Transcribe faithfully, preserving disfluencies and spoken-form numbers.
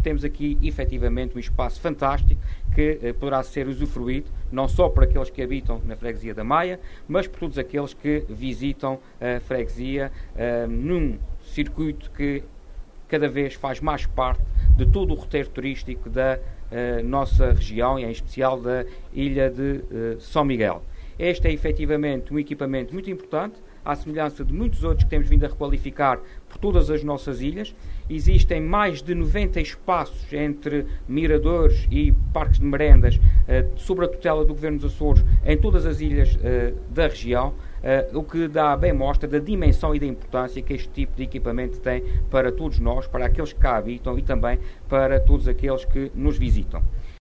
temos aqui efetivamente um espaço fantástico que eh, poderá ser usufruído não só por aqueles que habitam na freguesia da Maia, mas por todos aqueles que visitam a freguesia eh, num circuito que cada vez faz mais parte de todo o roteiro turístico da uh, nossa região e em especial da ilha de uh, São Miguel. Este é efetivamente um equipamento muito importante, à semelhança de muitos outros que temos vindo a requalificar por todas as nossas ilhas. Existem mais de noventa espaços entre miradores e parques de merendas uh, sob a tutela do Governo dos Açores em todas as ilhas uh, da região, uh, o que dá bem mostra da dimensão e da importância que este tipo de equipamento tem para todos nós, para aqueles que cá habitam e também para todos aqueles que nos visitam.